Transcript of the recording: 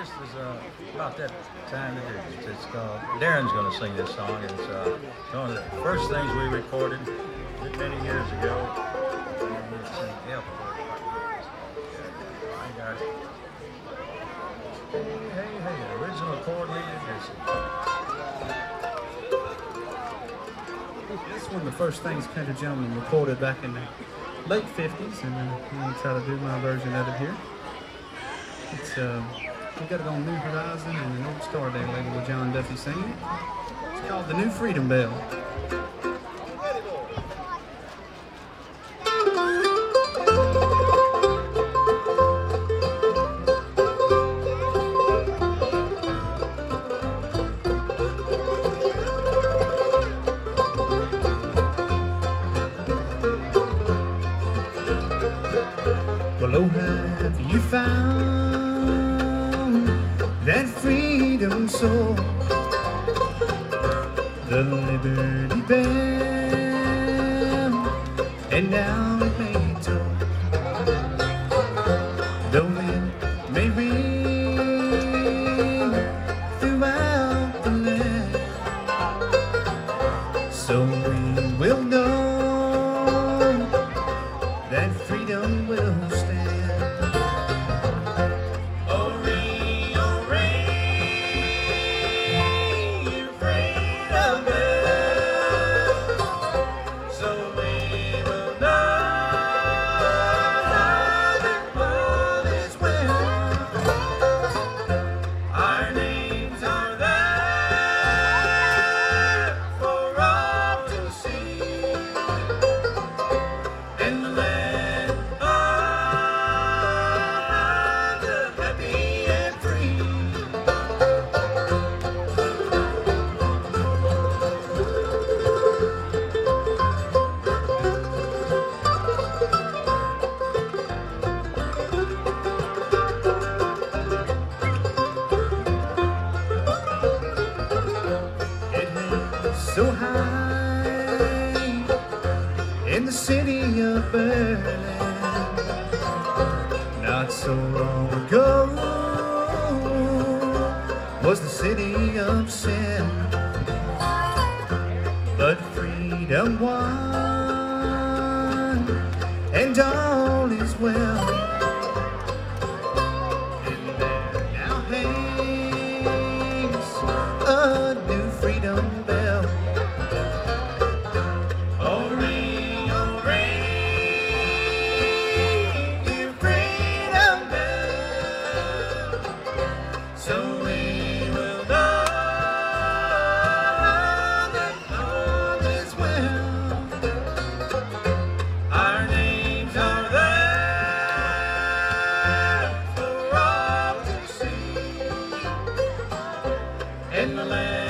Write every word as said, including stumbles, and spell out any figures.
this is uh, about that time to do it. It's called, Darren's going to sing this song. It's uh, one of the first things we recorded many years ago. And it's an F chord. I got it. Hey, hey, hey, original chord lead edition. This is one of the first things Country Gentleman recorded back in the late fifties, and uh, I'm going to try to do my version of it here. It's uh, we got it on New Horizon and an old Star Day label with John Duffy singing. It's called The New Freedom Bell. Well, oh, have you found that freedom soul, the Liberty Bell, and now it may toll, though it may ring throughout the land, so we will know that freedom will stand. Hooray, hooray, freedom bell, so we will know that all is well. Our names are there for all to see, and the land of the happy and free. It hangs so high in the city of Berlin. Not so long ago was the city of sin, but freedom won, and all is well. And there now hangs a new freedom bell. Hooray, hooray, freedom bell, so we will know that all is well. Our names are there for all to see, and the land